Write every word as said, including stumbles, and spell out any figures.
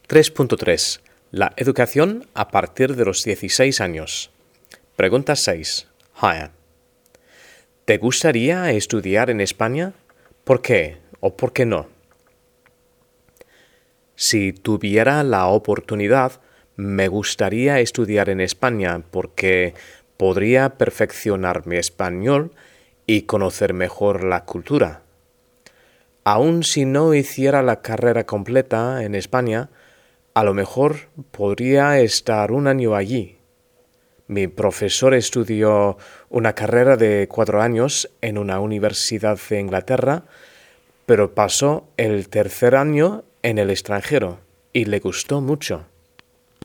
tres punto tres. La educación a partir de los dieciséis años. Pregunta seis. Haya. ¿Te gustaría estudiar en España? ¿Por qué o por qué no? Si tuviera la oportunidad, me gustaría estudiar en España porque podría perfeccionar mi español y conocer mejor la cultura. Aun si no hiciera la carrera completa en España, a lo mejor podría estar un año allí. Mi profesor estudió una carrera de cuatro años en una universidad de Inglaterra, pero pasó el tercer año en el extranjero y le gustó mucho.